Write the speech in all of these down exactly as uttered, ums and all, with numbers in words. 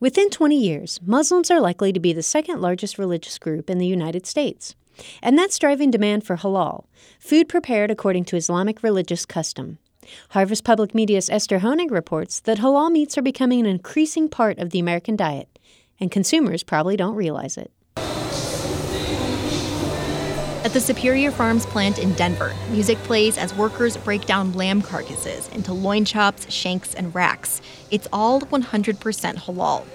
Within twenty years, Muslims are likely to be the second largest religious group in the United States. And that's driving demand for halal, food prepared according to Islamic religious custom. Harvest Public Media's Esther Honig reports that halal meats are becoming an increasing part of the American diet, and consumers probably don't realize it. At the Superior Farms plant in Denver, music plays as workers break down lamb carcasses into loin chops, shanks, and racks. It's all one hundred percent halal.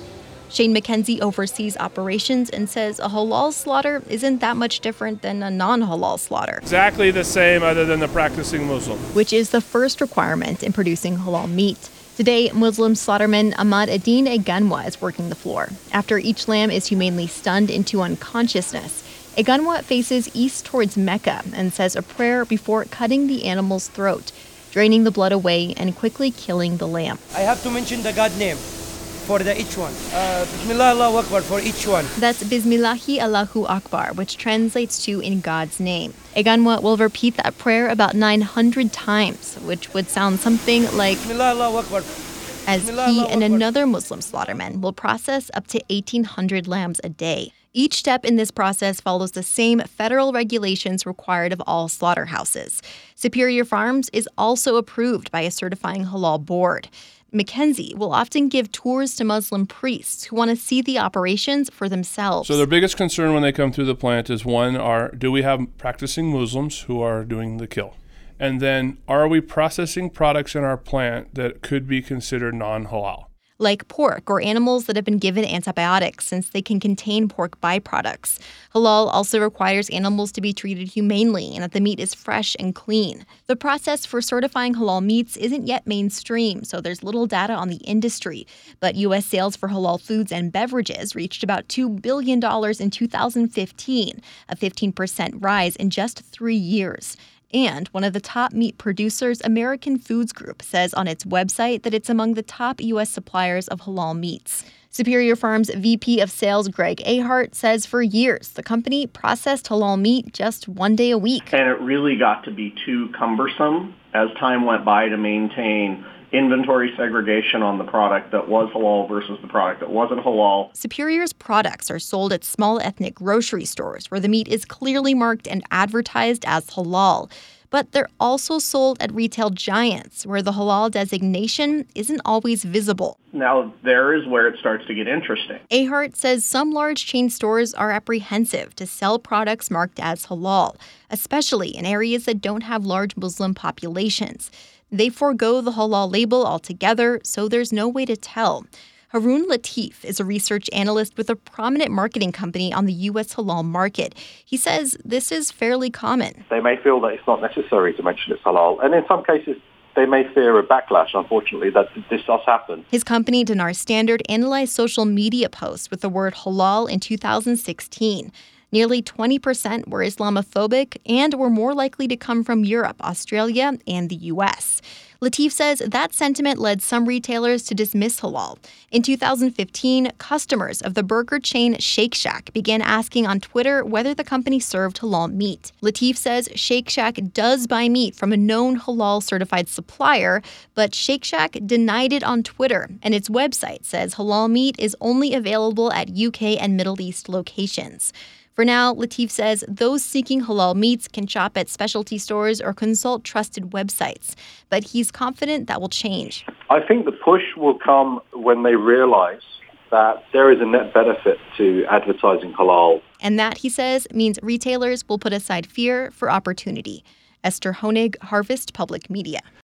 Shane McKenzie oversees operations and says a halal slaughter isn't that much different than a non-halal slaughter. Exactly the same other than the practicing Muslim. Which is the first requirement in producing halal meat. Today, Muslim slaughterman Ahmad Adin Eganwa is working the floor. After each lamb is humanely stunned into unconsciousness, Eganwa faces east towards Mecca and says a prayer before cutting the animal's throat, draining the blood away and quickly killing the lamb. I have to mention the God name for the each one. Uh, Bismillah Allahu Akbar for each one. That's Bismillahi Allahu Akbar, which translates to in God's name. Eganwa will repeat that prayer about nine hundred times, which would sound something like Bismillah Allahu Akbar. As he and another Muslim slaughterman will process up to eighteen hundred lambs a day. Each step in this process follows the same federal regulations required of all slaughterhouses. Superior Farms is also approved by a certifying halal board. McKenzie will often give tours to Muslim priests who want to see the operations for themselves. So their biggest concern when they come through the plant is, one, are do we have practicing Muslims who are doing the kill? And then, are we processing products in our plant that could be considered non-halal? Like pork or animals that have been given antibiotics since they can contain pork byproducts. Halal also requires animals to be treated humanely and that the meat is fresh and clean. The process for certifying halal meats isn't yet mainstream, so there's little data on the industry. But U S sales for halal foods and beverages reached about two billion dollars in two thousand fifteen, a fifteen percent rise in just three years. And one of the top meat producers, American Foods Group, says on its website that it's among the top U S suppliers of halal meats. Superior Farms V P of Sales Greg Ahart says for years the company processed halal meat just one day a week. And it really got to be too cumbersome as time went by to maintain inventory segregation on the product that was halal versus the product that wasn't halal. Superior's products are sold at small ethnic grocery stores where the meat is clearly marked and advertised as halal. But they're also sold at retail giants where the halal designation isn't always visible. Now, there is where it starts to get interesting. Ahart says some large chain stores are apprehensive to sell products marked as halal, especially in areas that don't have large Muslim populations. They forego the halal label altogether, so there's no way to tell. Haroon Latif is a research analyst with a prominent marketing company on the U S halal market. He says this is fairly common. They may feel that it's not necessary to mention it's halal, and in some cases, they may fear a backlash, unfortunately, that this does happen. His company, Dinar Standard, analyzed social media posts with the word halal in two thousand sixteen. Nearly twenty percent were Islamophobic and were more likely to come from Europe, Australia, and the U S. Latif says that sentiment led some retailers to dismiss halal. In two thousand fifteen, customers of the burger chain Shake Shack began asking on Twitter whether the company served halal meat. Latif says Shake Shack does buy meat from a known halal-certified supplier, but Shake Shack denied it on Twitter, and its website says halal meat is only available at U K and Middle East locations. For now, Latif says those seeking halal meats can shop at specialty stores or consult trusted websites. But he's confident that will change. I think the push will come when they realize that there is a net benefit to advertising halal. And that, he says, means retailers will put aside fear for opportunity. Esther Honig, Harvest Public Media.